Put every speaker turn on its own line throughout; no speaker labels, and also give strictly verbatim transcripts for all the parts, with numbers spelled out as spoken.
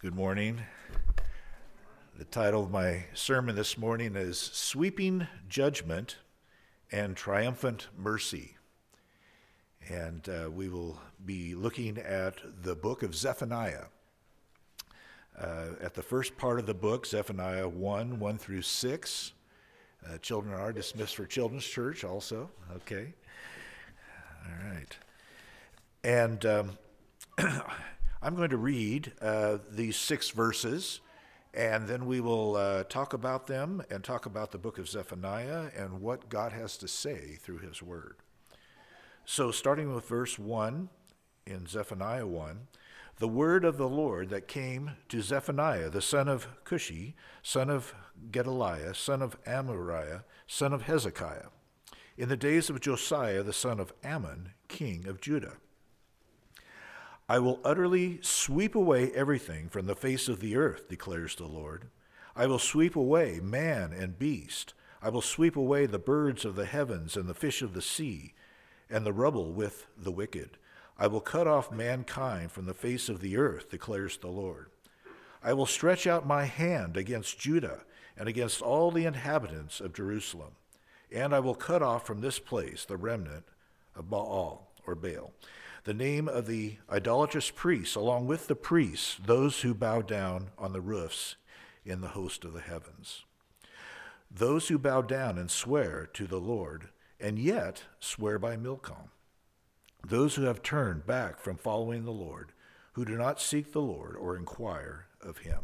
Good morning. The title of my sermon this morning is Sweeping Judgment and Triumphant Mercy. And uh, we will be looking at the book of Zephaniah. Uh, at the first part of the book, Zephaniah one, one through six. Uh, children are dismissed for Children's Church also. Okay. All right. And um, I'm going to read uh, these six verses, and then we will uh, talk about them and talk about the book of Zephaniah and what God has to say through his word. So starting with verse one in Zephaniah one, the word of the Lord that came to Zephaniah, the son of Cushi, son of Gedaliah, son of Amariah, son of Hezekiah, in the days of Josiah, the son of Ammon, king of Judah. I will utterly sweep away everything from the face of the earth, declares the Lord. I will sweep away man and beast. I will sweep away the birds of the heavens and the fish of the sea, and the rubble with the wicked. I will cut off mankind from the face of the earth, declares the Lord. I will stretch out my hand against Judah and against all the inhabitants of Jerusalem, and I will cut off from this place the remnant of Baal or Baal, the name of the idolatrous priests, along with the priests, those who bow down on the roofs in the host of the heavens. Those who bow down and swear to the Lord, and yet swear by Milcom. Those who have turned back from following the Lord, who do not seek the Lord or inquire of him.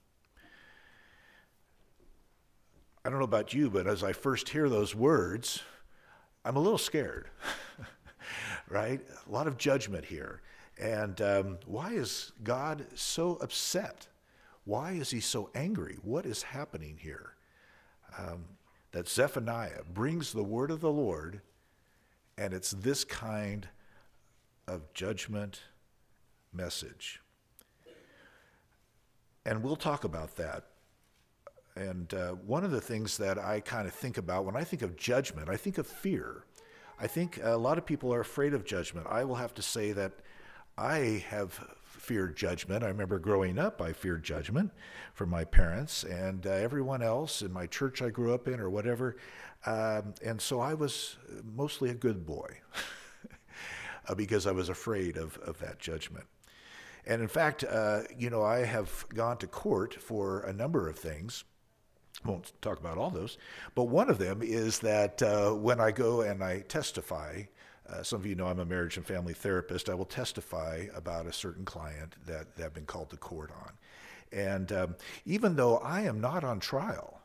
I don't know about you, but as I first hear those words, I'm a little scared. Right? A lot of judgment here. And um, why is God so upset? Why is he so angry? What is happening here? Um, that Zephaniah brings the word of the Lord, and it's this kind of judgment message. And we'll talk about that. And uh, one of the things that I kind of think about when I think of judgment, I think of fear. I think a lot of people are afraid of judgment. I will have to say that I have feared judgment. I remember growing up, I feared judgment from my parents and uh, everyone else in my church I grew up in or whatever. Um, and so I was mostly a good boy because I was afraid of, of that judgment. And in fact, uh, you know, I have gone to court for a number of things. Won't talk about all those, but one of them is that uh, when I go and I testify, uh, some of you know I'm a marriage and family therapist, I will testify about a certain client that, that I've been called to court on. And um, even though I am not on trial,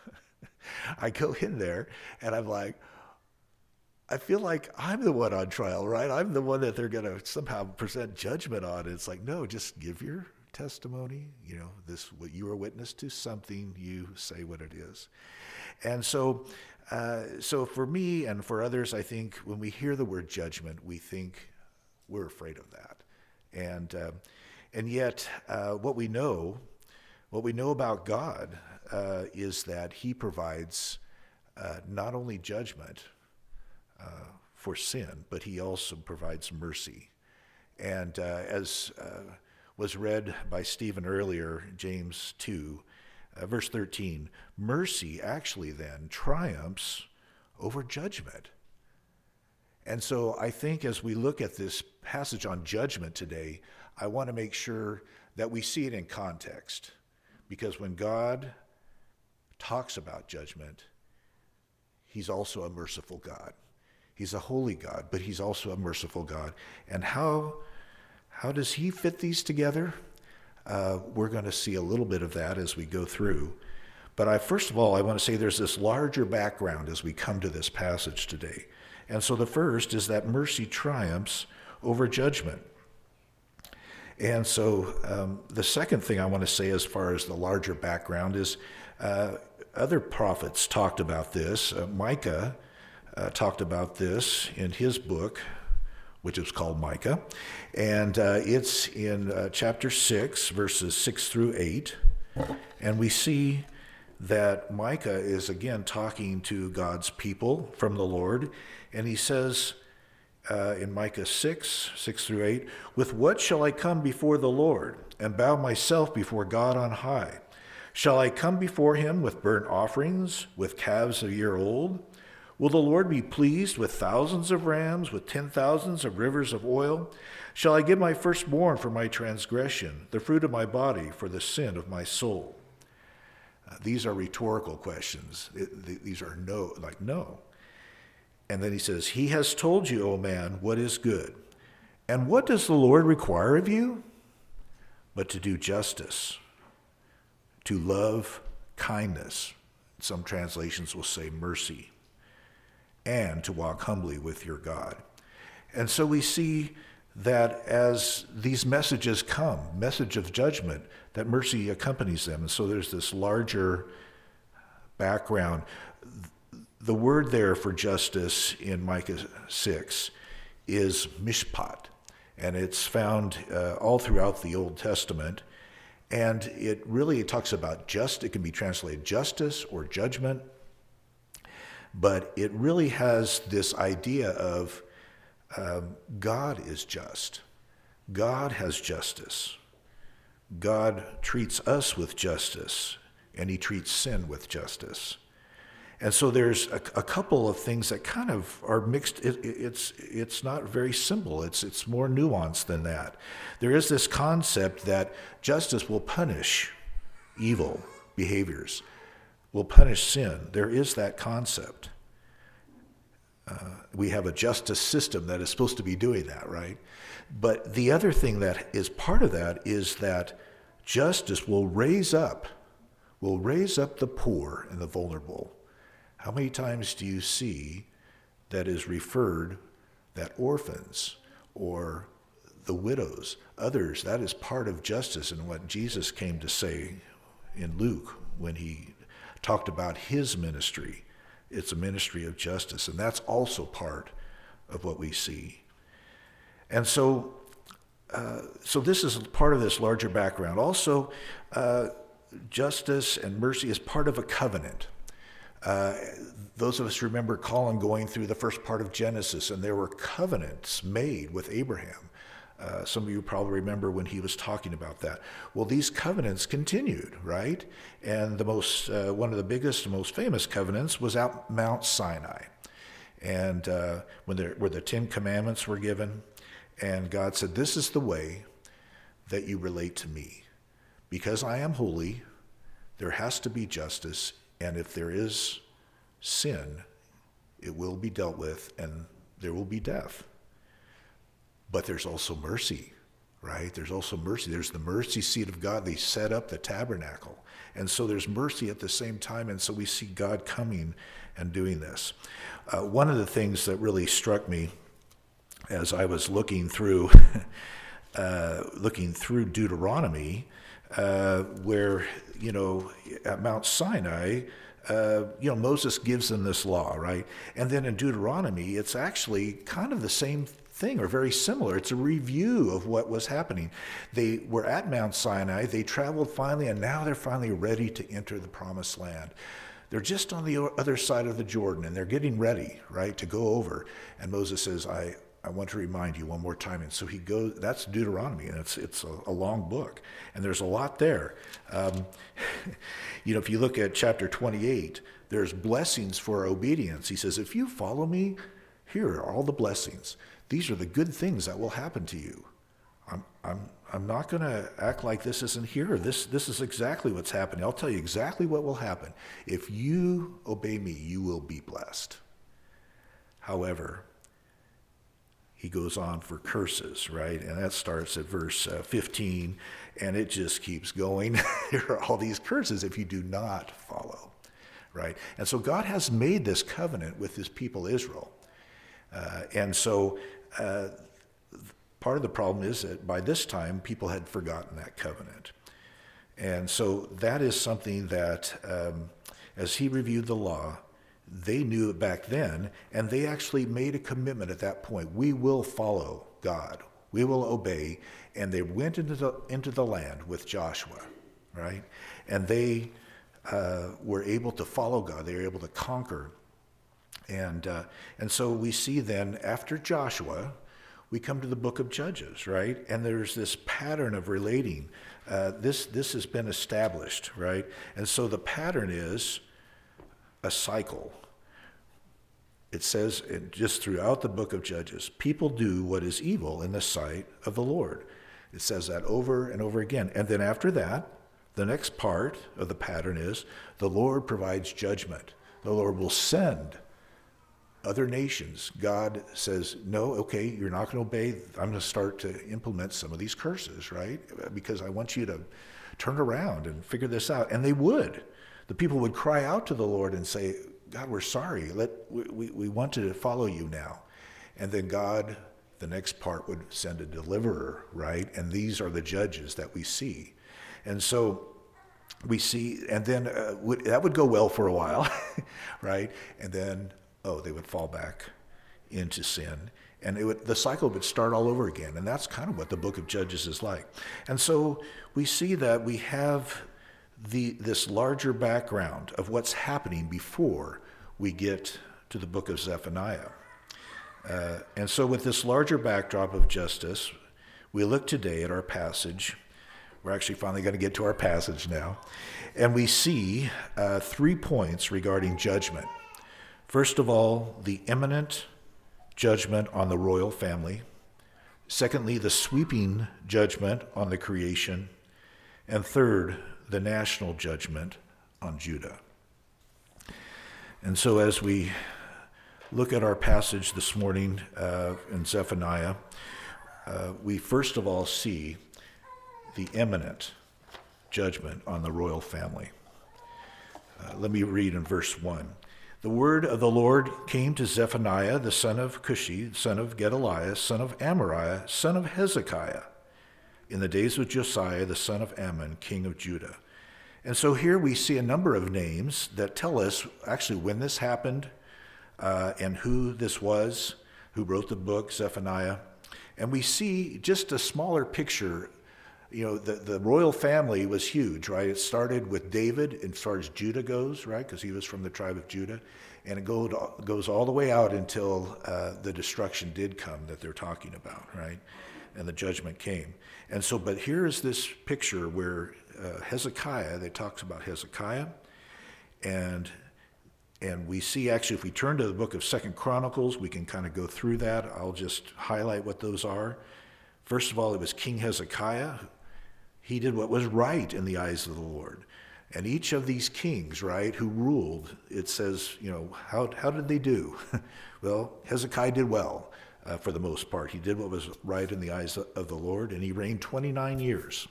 I go in there and I'm like, I feel like I'm the one on trial, right? I'm the one that they're going to somehow present judgment on. And it's like, no, just give your testimony, you know, this, what you are witness to something, you say what it is. And so, uh, so for me and for others, I think when we hear the word judgment, we think we're afraid of that. And, uh, and yet uh, what we know, what we know about God uh, is that he provides uh, not only judgment uh, for sin, but he also provides mercy. And uh, as uh, was read by Stephen earlier, James two, uh, verse thirteen, mercy actually then triumphs over judgment. And so I think as we look at this passage on judgment today, I want to make sure that we see it in context. Because when God talks about judgment, he's also a merciful God. He's a holy God, but he's also a merciful God. And how How does he fit these together? Uh, we're going to see a little bit of that as we go through. But I, first of all, I want to say there's this larger background as we come to this passage today. And so the first is that mercy triumphs over judgment. And so um, the second thing I want to say as far as the larger background is uh, other prophets talked about this. Uh, Micah uh, talked about this in his book, which is called Micah, and uh, it's in uh, chapter six, verses six through eight, and we see that Micah is again talking to God's people from the Lord, and he says, uh, in Micah six, six through eight, with what shall I come before the Lord and bow myself before God on high? Shall I come before him with burnt offerings, with calves a year old? Will the Lord be pleased with thousands of rams, with ten thousands of rivers of oil? Shall I give my firstborn for my transgression, the fruit of my body for the sin of my soul? Uh, these are rhetorical questions. It, th- these are no, like no. And then he says, he has told you, O man, what is good. And what does the Lord require of you? But to do justice, to love kindness. Some translations will say mercy. And to walk humbly with your God. And so we see that as these messages come, message of judgment, that mercy accompanies them. And so there's this larger background. The word there for justice in Micah six is mishpat, and it's found uh, all throughout the Old Testament. And it really it talks about just, it can be translated justice or judgment, but it really has this idea of um, God is just. God has justice. God treats us with justice, and he treats sin with justice. And so there's a, a couple of things that kind of are mixed. It, it, it's it's not very simple. It's it's more nuanced than that. There is this concept that justice will punish evil behaviors, will punish sin. There is that concept. Uh, we have a justice system that is supposed to be doing that, right? But the other thing that is part of that is that justice will raise up, will raise up the poor and the vulnerable. How many times do you see that is referred that orphans or the widows, others, that is part of justice and what Jesus came to say in Luke when he talked about his ministry. It's a ministry of justice, and that's also part of what we see. And so uh, so this is part of this larger background. Also, uh, justice and mercy is part of a covenant. Uh, those of us remember Colin going through the first part of Genesis, and there were covenants made with Abraham. Uh, some of you probably remember when he was talking about that. Well, these covenants continued, right? And the most, uh, one of the biggest and most famous covenants was at Mount Sinai, and uh, when there, where the Ten Commandments were given, and God said, "This is the way that you relate to me, because I am holy. There has to be justice." And if there is sin, it will be dealt with, and there will be death. But there's also mercy, right? There's also mercy. There's the mercy seat of God. They set up the tabernacle. And so there's mercy at the same time, and so we see God coming and doing this. Uh, one of the things that really struck me as I was looking through, uh, looking through Deuteronomy, Uh, where, you know, at Mount Sinai, uh, you know, Moses gives them this law, right? And then in Deuteronomy, it's actually kind of the same thing or very similar. It's a review of what was happening. They were at Mount Sinai, they traveled finally, and now they're finally ready to enter the promised land. They're just on the other side of the Jordan, and they're getting ready, right, to go over. And Moses says, I, I want to remind you one more time. And so he goes, that's Deuteronomy, and it's it's a, a long book, and there's a lot there. Um, you know, if you look at chapter twenty-eight, there's blessings for obedience. He says, if you follow me, here are all the blessings. These are the good things that will happen to you. I'm I'm I'm not going to act like this isn't here. This this is exactly what's happening. I'll tell you exactly what will happen. If you obey me, you will be blessed. However, he goes on for curses, right? And that starts at verse uh, fifteen, and it just keeps going. There are all these curses if you do not follow, right? And so God has made this covenant with his people Israel. Uh, and so uh, part of the problem is that by this time, people had forgotten that covenant. And so that is something that, um, as he reviewed the law, they knew it back then, and they actually made a commitment at that point. We will follow God. We will obey. And they went into the, into the land with Joshua, right? And they uh, were able to follow God. They were able to conquer And uh, and so we see then after Joshua, we come to the book of Judges, right? And there's this pattern of relating. Uh, this this has been established, right? And so the pattern is a cycle. It says it, just throughout the book of Judges, people do what is evil in the sight of the Lord. It says that over and over again. And then after that, the next part of the pattern is the Lord provides judgment. The Lord will send other nations. God says, no, okay, you're not going to obey. I'm going to start to implement some of these curses, right? Because I want you to turn around and figure this out. And they would. The people would cry out to the Lord and say, God, we're sorry. Let we, we, we want to follow you now. And then God, the next part, would send a deliverer, right? And these are the judges that we see. And so we see, and then uh, would, that would go well for a while, right? And then oh, they would fall back into sin. And it would, the cycle would start all over again. And that's kind of what the book of Judges is like. And so we see that we have the this larger background of what's happening before we get to the book of Zephaniah. Uh, and so with this larger backdrop of justice, we look today at our passage. We're actually finally going to get to our passage now. And we see uh, three points regarding judgment. First of all, the imminent judgment on the royal family. Secondly, the sweeping judgment on the creation. And third, the national judgment on Judah. And so as we look at our passage this morning uh, in Zephaniah, uh, we first of all see the imminent judgment on the royal family. Uh, let me read in verse one. The word of the Lord came to Zephaniah, the son of Cushi, son of Gedaliah, son of Amariah, son of Hezekiah, in the days of Josiah, the son of Ammon, king of Judah. And so here we see a number of names that tell us actually when this happened uh, and who this was, who wrote the book, Zephaniah. And we see just a smaller picture. You know, the, the royal family was huge, right? It started with David as far as Judah goes, right? Because he was from the tribe of Judah. And it go, goes all the way out until uh, the destruction did come that they're talking about, right? And the judgment came. And so, but here is this picture where uh, Hezekiah, they talks about Hezekiah. And and we see actually, if we turn to the book of Second Chronicles, we can kind of go through that. I'll just highlight what those are. First of all, it was King Hezekiah. He did what was right in the eyes of the Lord. And each of these kings, right, who ruled, it says, you know, how how did they do? Well, Hezekiah did well uh, for the most part. He did what was right in the eyes of the Lord, and he reigned twenty-nine years.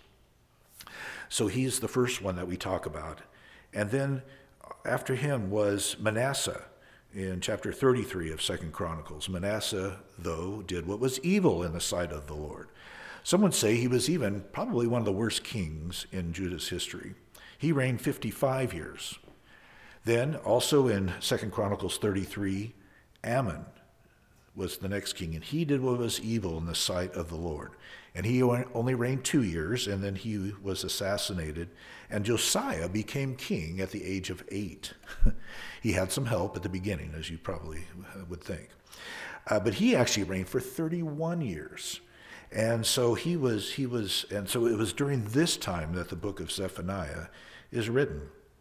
So he's the first one that we talk about. And then after him was Manasseh in chapter thirty-three of Second Chronicles. Manasseh, though, did what was evil in the sight of the Lord. Some would say he was even probably one of the worst kings in Judah's history. He reigned fifty-five years. Then, also in Second Chronicles thirty-three, Ammon was the next king, and he did what was evil in the sight of the Lord. And he only reigned two years, and then he was assassinated. And Josiah became king at the age of eight. He had some help at the beginning, as you probably would think. Uh, but he actually reigned for thirty-one years. And so he was, he was, and so it was during this time that the book of Zephaniah is written.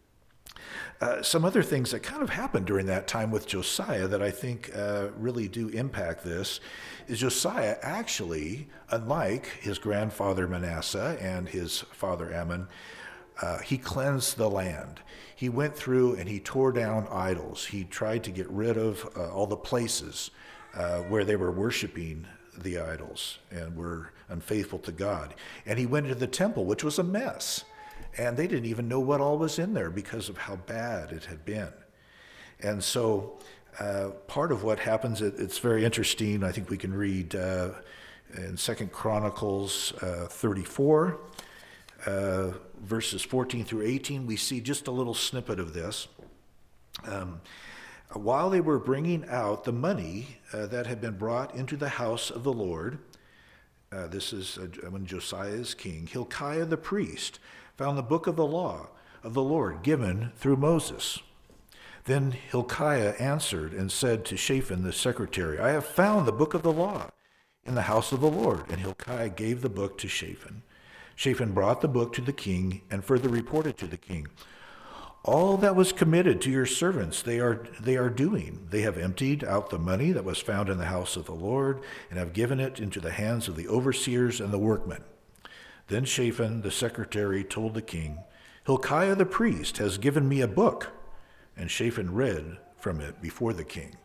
Uh, some other things that kind of happened during that time with Josiah that I think uh, really do impact this is Josiah actually, unlike his grandfather Manasseh and his father Ammon, uh, he cleansed the land. He went through and he tore down idols. He tried to get rid of uh, all the places uh, where they were worshiping the idols and were unfaithful to God. And he went into the temple, which was a mess. And they didn't even know what all was in there because of how bad it had been. And so uh, part of what happens, it, it's very interesting. I think we can read uh, in Second Chronicles uh, thirty-four, uh, verses fourteen through eighteen. We see just a little snippet of this. Um, while they were bringing out the money uh, that had been brought into the house of the Lord, uh, this is uh, when Josiah is king, Hilkiah the priest found the book of the law of the Lord given through Moses. Then Hilkiah answered and said to Shaphan the secretary, I have found the book of the law in the house of the Lord. And Hilkiah gave the book to Shaphan. Shaphan brought the book to the king and further reported to the king, all that was committed to your servants they are they are doing. They have emptied out the money that was found in the house of the Lord and have given it into the hands of the overseers and the workmen. Then Shaphan the secretary told the king, Hilkiah the priest has given me a book. And Shaphan read from it before the king.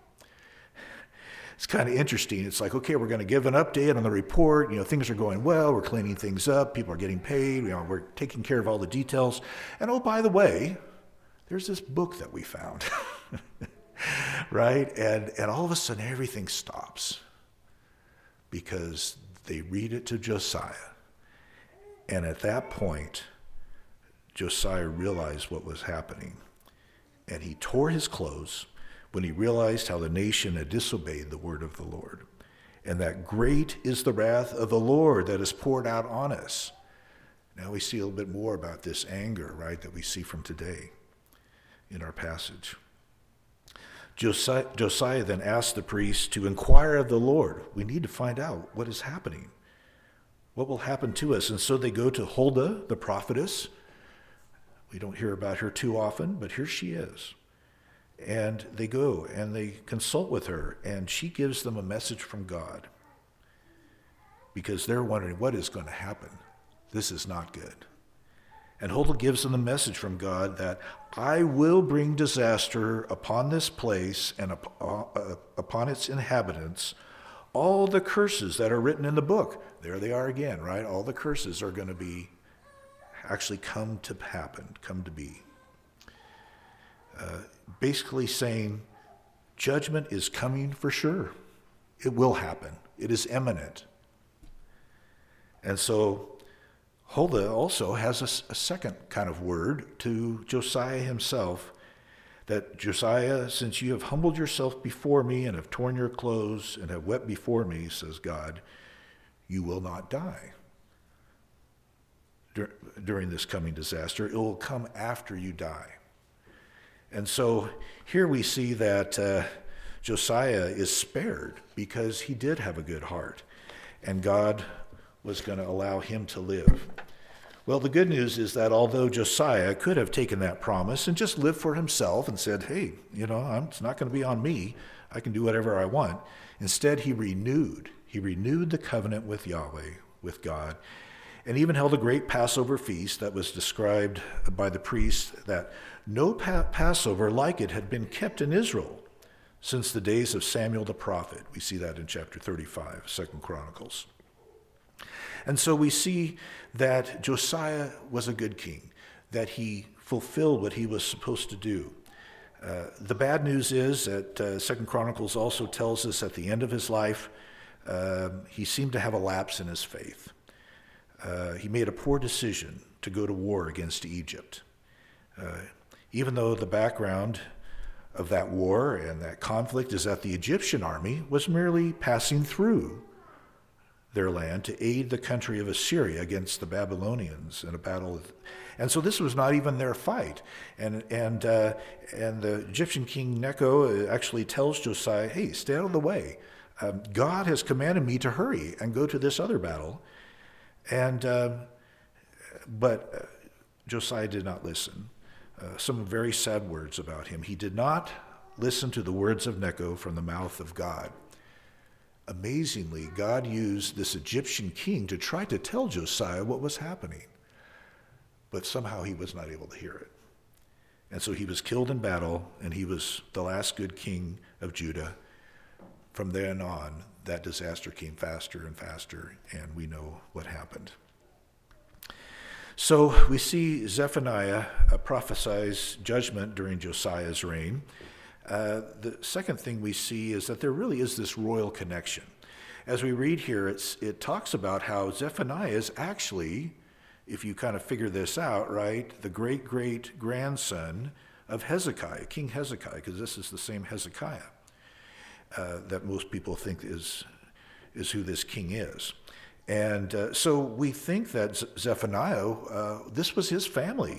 It's kind of interesting. It's like, okay, we're going to give an update on the report. You know, things are going well. We're cleaning things up. People are getting paid. You know, we're taking care of all the details. And oh, by the way, there's this book that we found, right? And and all of a sudden, everything stops because they read it to Josiah. And at that point, Josiah realized what was happening. And he tore his clothes when he realized how the nation had disobeyed the word of the Lord. And that great is the wrath of the Lord that is poured out on us. Now we see a little bit more about this anger, right, that we see from today in our passage. Josiah, Josiah then asked the priests to inquire of the Lord. We need to find out what is happening. What will happen to us? And so they go to Huldah, the prophetess. We don't hear about her too often, but here she is. And they go and they consult with her, and she gives them a message from God because they're wondering what is going to happen. This is not good. And Huldah gives them the message from God that I will bring disaster upon this place and upon its inhabitants, all the curses that are written in the book. There they are again, right? All the curses are going to be actually come to happen, come to be. Uh, basically saying judgment is coming for sure. It will happen. It is imminent. And so Huldah also has a, a second kind of word to Josiah himself, that Josiah, since you have humbled yourself before me and have torn your clothes and have wept before me, says God, you will not die dur- during this coming disaster. It will come after you die. And so here we see that uh, Josiah is spared because he did have a good heart, and God was going to allow him to live. Well, the good news is that although Josiah could have taken that promise and just lived for himself and said, hey, you know, I'm, it's not going to be on me. I can do whatever I want. Instead, he renewed. He renewed the covenant with Yahweh, with God, and even held a great Passover feast that was described by the priests that no pa- Passover like it had been kept in Israel since the days of Samuel the prophet. We see that in chapter thirty-five, Second Chronicles. And so we see that Josiah was a good king, that he fulfilled what he was supposed to do. Uh, the bad news is that uh, Second Chronicles also tells us at the end of his life, uh, he seemed to have a lapse in his faith. Uh, he made a poor decision to go to war against Egypt. Uh, even though the background of that war and that conflict is that the Egyptian army was merely passing through their land to aid the country of Assyria against the Babylonians in a battle. And so this was not even their fight. And and uh, and the Egyptian king Necho actually tells Josiah, hey, stay out of the way. Um, God has commanded me to hurry and go to this other battle. And uh, but uh, Josiah did not listen. Uh, some very sad words about him. He did not listen to the words of Necho from the mouth of God. Amazingly, God used this Egyptian king to try to tell Josiah what was happening, but somehow he was not able to hear it. And so he was killed in battle, and he was the last good king of Judah. From then on, that disaster came faster and faster, and we know what happened. So we see Zephaniah uh, prophesies judgment during Josiah's reign. Uh, the second thing we see is that there really is this royal connection. As we read here, it's, it talks about how Zephaniah is actually, if you kind of figure this out, right, the great-great-grandson of Hezekiah, King Hezekiah, because this is the same Hezekiah uh, that most people think is, is who this king is. And uh, so we think that Zephaniah, uh, this was his family.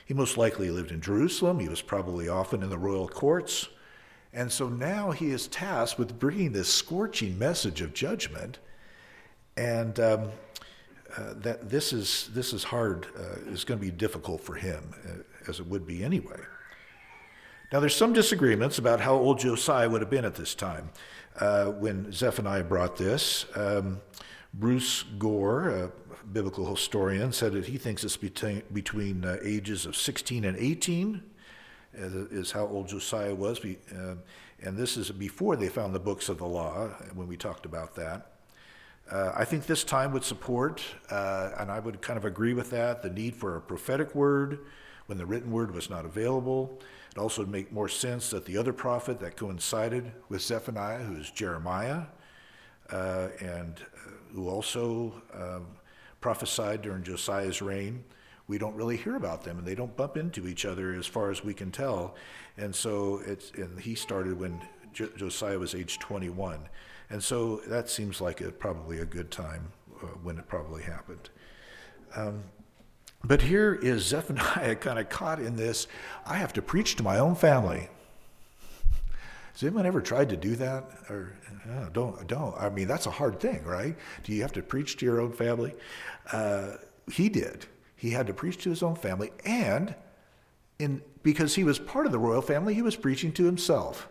He most likely lived in Jerusalem. He was probably often in the royal courts. And so now he is tasked with bringing this scorching message of judgment. And um, uh, that this is this is hard, uh, is going to be difficult for him, uh, as it would be anyway. Now, there's some disagreements about how old Josiah would have been at this time uh, when Zephaniah brought this. Um, Bruce Gore, a biblical historian, said that he thinks it's between, between uh, ages of sixteen and eighteen, uh, is how old Josiah was. Uh, and this is before they found the books of the law, when we talked about that. Uh, I think this time would support, uh, and I would kind of agree with that, the need for a prophetic word when the written word was not available. It also would make more sense that the other prophet that coincided with Zephaniah, who is Jeremiah, uh, and uh, who also um, prophesied during Josiah's reign, we don't really hear about them, and they don't bump into each other as far as we can tell. And so it's, and he started when Jo- Josiah was age twenty-one. And so that seems like a, probably a good time uh, when it probably happened. Um, But here is Zephaniah kind of caught in this, I have to preach to my own family. Has anyone ever tried to do that? Or no, don't, don't. I mean, that's a hard thing, right? Do you have to preach to your own family? Uh, he did. He had to preach to his own family, and in because he was part of the royal family, he was preaching to himself.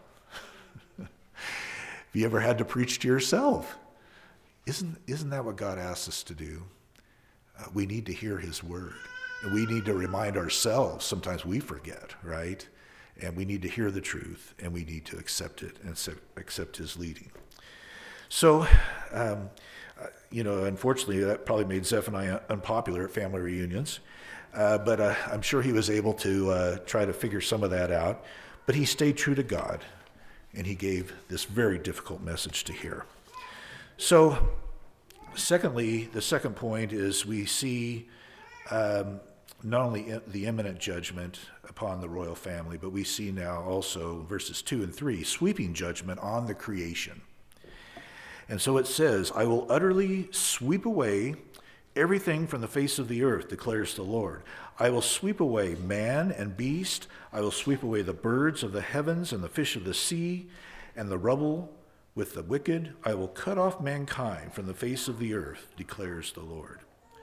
Have you ever had to preach to yourself? Isn't, isn't that what God asks us to do? Uh, we need to hear his word. And we need to remind ourselves. Sometimes we forget, right? And we need to hear the truth, and we need to accept it and accept his leading. So, um, uh, you know, unfortunately, that probably made Zephaniah unpopular at family reunions. Uh, but uh, I'm sure he was able to uh, try to figure some of that out. But he stayed true to God, and he gave this very difficult message to hear. So, secondly, the second point is we see um, not only the imminent judgment upon the royal family, but we see now also verses two and three, sweeping judgment on the creation. And so it says, I will utterly sweep away everything from the face of the earth, declares the Lord. I will sweep away man and beast. I will sweep away the birds of the heavens and the fish of the sea and the rubble with the wicked. I will cut off mankind from the face of the earth, declares the Lord.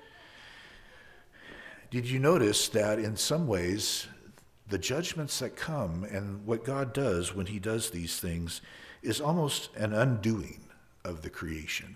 Did you notice that in some ways, the judgments that come and what God does when he does these things is almost an undoing of the creation?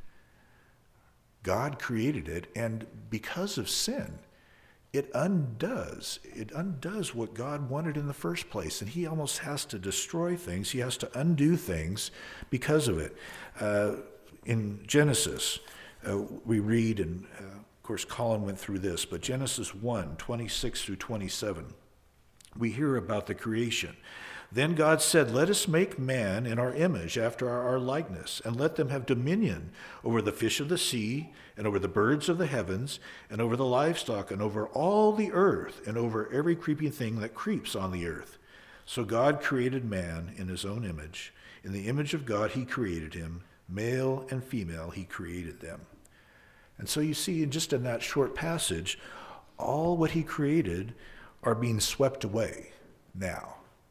God created it, and because of sin, it undoes. It undoes what God wanted in the first place, and he almost has to destroy things. He has to undo things because of it. Uh, in Genesis, uh, we read, and uh, of course Colin went through this, but Genesis one, twenty-six through twenty-seven, we hear about the creation. Then God said, let us make man in our image, after our, our likeness, and let them have dominion over the fish of the sea, and over the birds of the heavens, and over the livestock, and over all the earth, and over every creeping thing that creeps on the earth. So God created man in his own image. In the image of God he created him. Male and female he created them. And so you see, just in that short passage, all what he created are being swept away now.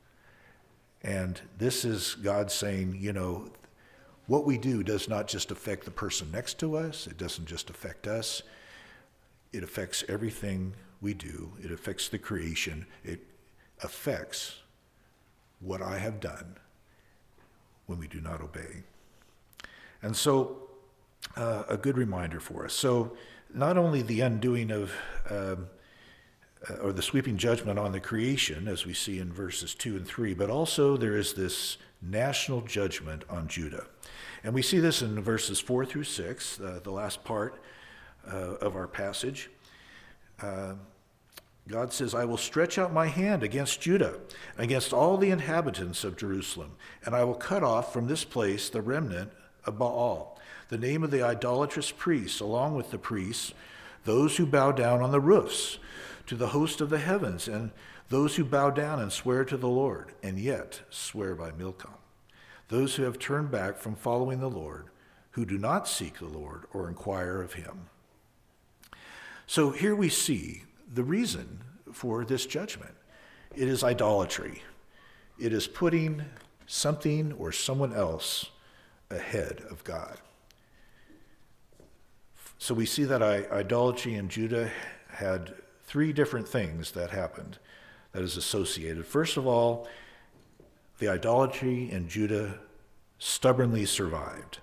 And this is God saying, you know, what we do does not just affect the person next to us. It doesn't just affect us. It affects everything we do. It affects the creation. It affects what I have done when we do not obey. And so uh, a good reminder for us. So not only the undoing of um, Uh, or the sweeping judgment on the creation, as we see in verses two and three, but also there is this national judgment on Judah. And we see this in verses four through six, uh, the last part uh, of our passage. Uh, God says, I will stretch out my hand against Judah, against all the inhabitants of Jerusalem, and I will cut off from this place the remnant of Baal, the name of the idolatrous priests, along with the priests, those who bow down on the roofs, to the host of the heavens, and those who bow down and swear to the Lord, and yet swear by Milcom, those who have turned back from following the Lord, who do not seek the Lord or inquire of him. So here we see the reason for this judgment. It is idolatry. It is putting something or someone else ahead of God. So we see that idolatry in Judah had three different things that happened that is associated. First of all, the idolatry in Judah stubbornly survived.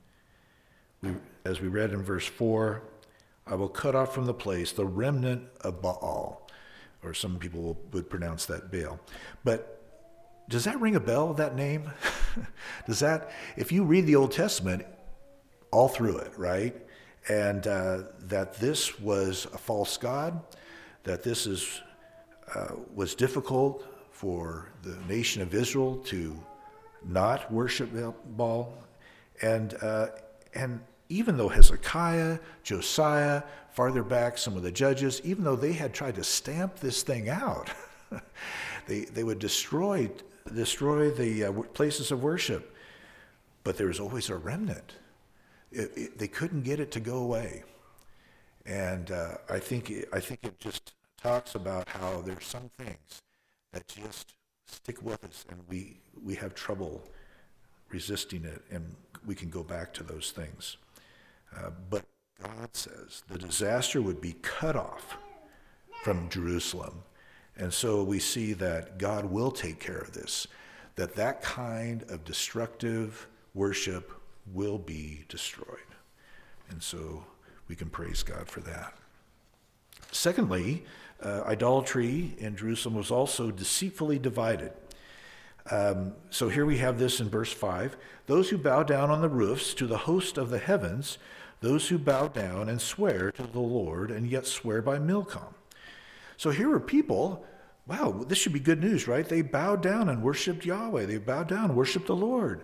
We, as we read in verse four, I will cut off from the place the remnant of Baal, or some people would pronounce that Baal. But does that ring a bell, that name? Does that, if you read the Old Testament, all through it, right? And uh, that this was a false god, that this is uh, was difficult for the nation of Israel to not worship Baal. And uh, and even though Hezekiah, Josiah, farther back, some of the judges, even though they had tried to stamp this thing out, they they would destroy destroy the uh, places of worship, but there was always a remnant. It, it, they couldn't get it to go away, and uh, I think it, I think it just talks about how there's some things that just stick with us, and we we have trouble resisting it, and we can go back to those things. Uh, but God says the disaster would be cut off from Jerusalem, and so we see that God will take care of this, that that kind of destructive worship will be destroyed. And so we can praise God for that. Secondly, uh, idolatry in Jerusalem was also deceitfully divided. Um, so here we have this in verse five. Those who bow down on the roofs to the host of the heavens, those who bow down and swear to the Lord and yet swear by Milcom. So here are people, wow, this should be good news, right? They bowed down and worshiped Yahweh. They bowed down and worshiped the Lord.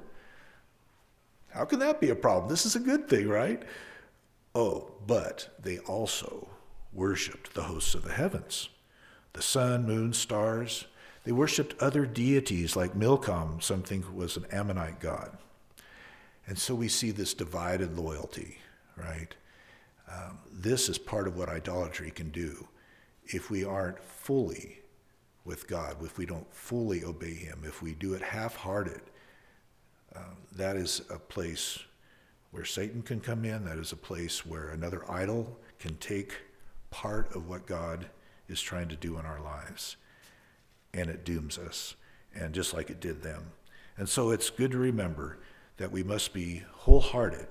How can that be a problem? This is a good thing, right? Oh, but they also worshipped the hosts of the heavens, the sun, moon, stars. They worshipped other deities like Milcom, something was an Ammonite god. And so we see this divided loyalty, right? Um, this is part of what idolatry can do. If we aren't fully with God, if we don't fully obey him, if we do it half-hearted, Um, that is a place where Satan can come in. That is a place where another idol can take part of what God is trying to do in our lives. And it dooms us, and just like it did them. And so it's good to remember that we must be wholehearted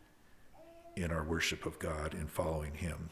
in our worship of God and following him.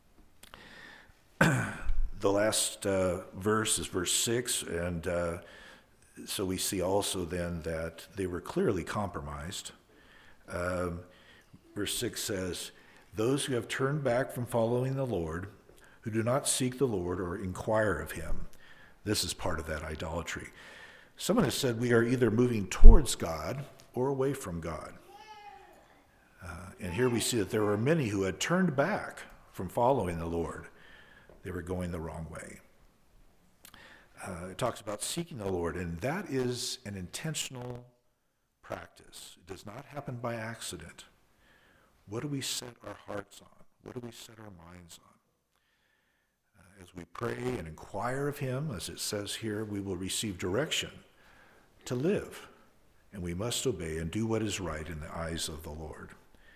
The last uh, verse is verse six, and uh, so we see also then that they were clearly compromised. Um, verse six says, those who have turned back from following the Lord, who do not seek the Lord or inquire of him. This is part of that idolatry. Someone has said we are either moving towards God or away from God. Uh, and here we see that there were many who had turned back from following the Lord. They were going the wrong way. Uh, it talks about seeking the Lord, and that is an intentional practice. It does not happen by accident. What do we set our hearts on? What do we set our minds on? Uh, as we pray and inquire of him, as it says here, we will receive direction to live, and we must obey and do what is right in the eyes of the Lord.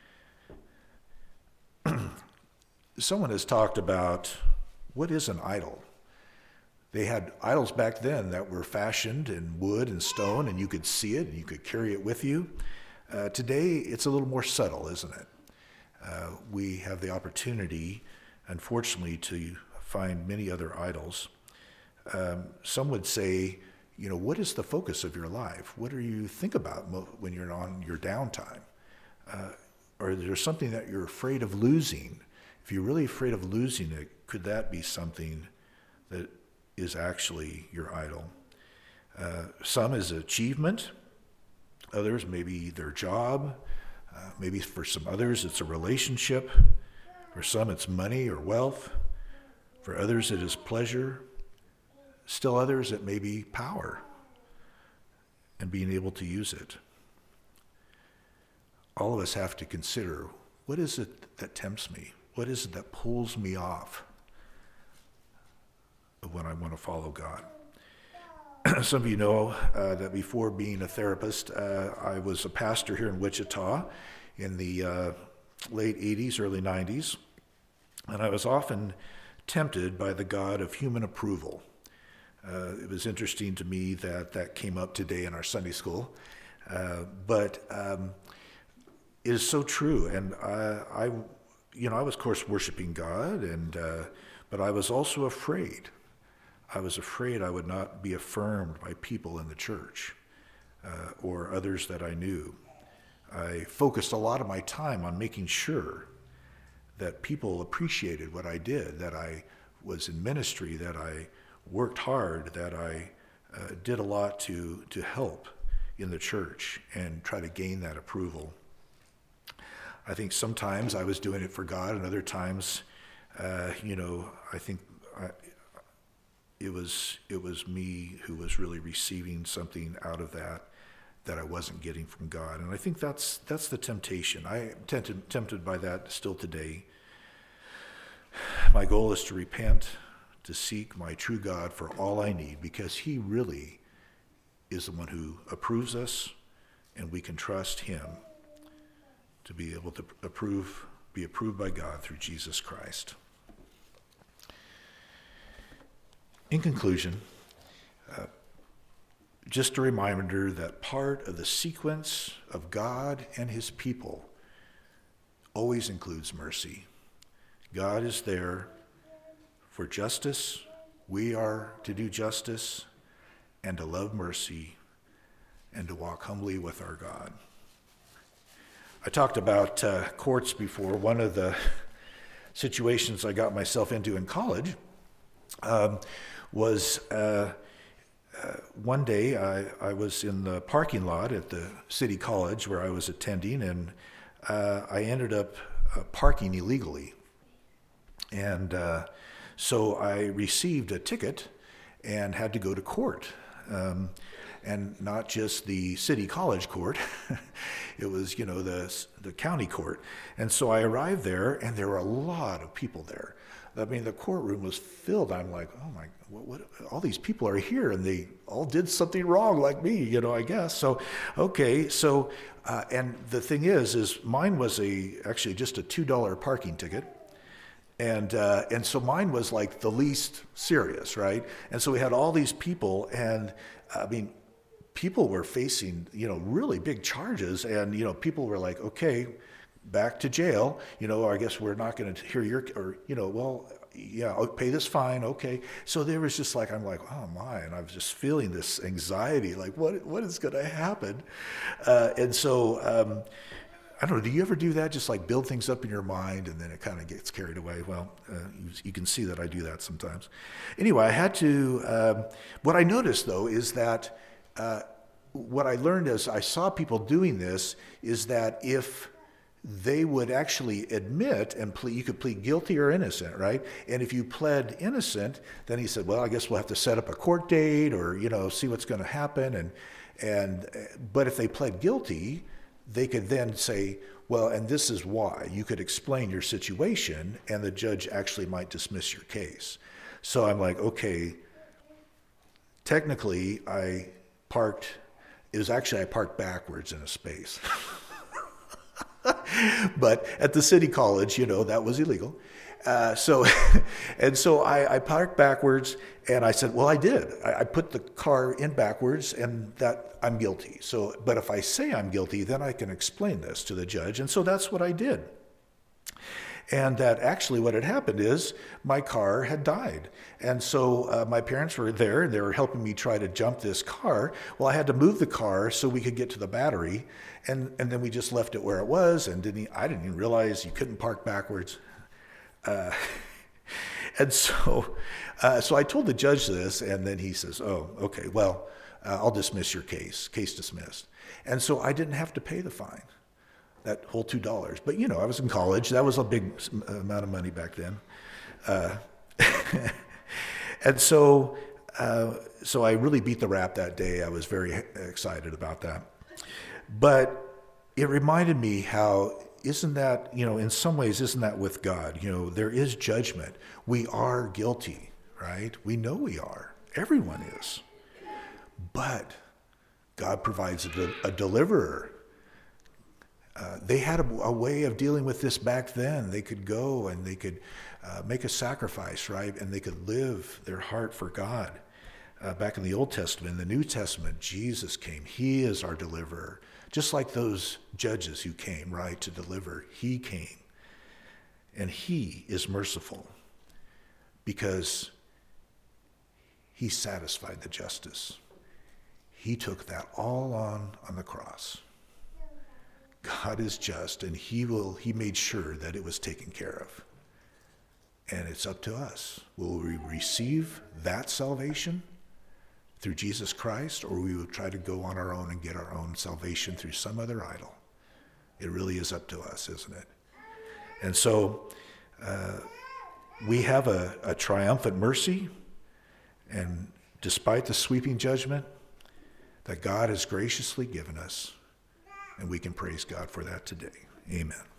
Someone has talked about what is an idol. They had idols back then that were fashioned in wood and stone, and you could see it and you could carry it with you. Uh, today, it's a little more subtle, isn't it? Uh, we have the opportunity, unfortunately, to find many other idols. Um, some would say, you know, what is the focus of your life? What do you think about mo- when you're on your downtime? Uh, or is there something that you're afraid of losing? If you're really afraid of losing it, could that be something that is actually your idol? Uh, some is achievement. Others, maybe their job. Uh, maybe for some others, it's a relationship. For some, it's money or wealth. For others, it is pleasure. Still others, it may be power and being able to use it. All of us have to consider, what is it that tempts me? What is it that pulls me off when I want to follow God. Some of you know uh, that before being a therapist, uh, I was a pastor here in Wichita in the uh, late eighties, early nineties, and I was often tempted by the God of human approval. Uh, it was interesting to me that that came up today in our Sunday school, uh, but um, it is so true. And I, I, you know, I was, of course, worshiping God, and uh, but I was also afraid. I was afraid I would not be affirmed by people in the church uh, or others that I knew. I focused a lot of my time on making sure that people appreciated what I did, that I was in ministry, that I worked hard, that I uh, did a lot to, to help in the church and try to gain that approval. I think sometimes I was doing it for God, and other times, uh, you know, I think I, It was it was me who was really receiving something out of that that I wasn't getting from God. And I think that's that's the temptation. I am tempted, tempted by that still today. My goal is to repent, to seek my true God for all I need, because he really is the one who approves us, and we can trust him to be able to approve, be approved by God through Jesus Christ. In conclusion, uh, just a reminder that part of the sequence of God and his people always includes mercy. God is there for justice. We are to do justice and to love mercy and to walk humbly with our God. I talked about uh, courts before. One of the situations I got myself into in college um, was uh, uh, one day I, I was in the parking lot at the City College where I was attending, and uh, I ended up uh, parking illegally. And uh, so I received a ticket and had to go to court. Um, and not just the City College court, it was, you know, the, the county court. And so I arrived there, and there were a lot of people there. I mean, the courtroom was filled. I'm like, oh my, what, what, all these people are here, and they all did something wrong like me, you know, I guess. So, okay, so, uh, and the thing is, is mine was a, actually just a two dollar parking ticket. And, uh, and so mine was like the least serious, right? And so we had all these people, and I mean, people were facing, you know, really big charges, and, you know, people were like, okay, back to jail, you know, or I guess we're not going to hear your, or, you know, well, yeah, I'll pay this fine, okay. So there was just like, I'm like, oh my, and I was just feeling this anxiety, like, what what is going to happen? Uh, and so, um, I don't know, do you ever do that? Just like build things up in your mind, and then it kind of gets carried away? Well, uh, you, you can see that I do that sometimes. Anyway, I had to, um, what I noticed though is that, uh, what I learned as I saw people doing this is that if they would actually admit and plead, you could plead guilty or innocent, right? And if you pled innocent, then he said, well, I guess we'll have to set up a court date, or, you know, see what's going to happen. And, and, but if they pled guilty, they could then say, well, and this is why. You could explain your situation, and the judge actually might dismiss your case. So I'm like, okay, technically I parked, it was actually, I parked backwards in a space. But at the City College, you know, that was illegal. Uh, so, and so I, I parked backwards, and I said, well, I did. I, I put the car in backwards, and that I'm guilty. So, but if I say I'm guilty, then I can explain this to the judge. And so that's what I did. And that actually what had happened is my car had died. And so uh, my parents were there, and they were helping me try to jump this car. Well, I had to move the car so we could get to the battery. And, and then we just left it where it was, and didn't, I didn't even realize you couldn't park backwards. Uh, and so, uh, so I told the judge this, and then he says, oh, okay, well, uh, I'll dismiss your case, case dismissed. And so I didn't have to pay the fine, that whole two dollars. But, you know, I was in college. That was a big amount of money back then. Uh, and so, uh, so I really beat the rap that day. I was very excited about that. But it reminded me how, isn't that, you know, in some ways, isn't that with God? You know, there is judgment. We are guilty, right? We know we are. Everyone is. But God provides a, de- a deliverer. Uh, they had a, a way of dealing with this back then. They could go and they could uh, make a sacrifice, right? And they could live their heart for God. Uh, back in the Old Testament, in the New Testament, Jesus came. He is our deliverer. Just like those judges who came, right, to deliver, he came. And he is merciful because he satisfied the justice. He took that all on on the cross. God is just, and he will. He made sure that it was taken care of. And it's up to us. Will we receive that salvation through Jesus Christ, or we will try to go on our own and get our own salvation through some other idol? It really is up to us, isn't it? And so uh, we have a, a triumphant mercy, and despite the sweeping judgment that God has graciously given us, and we can praise God for that today. Amen.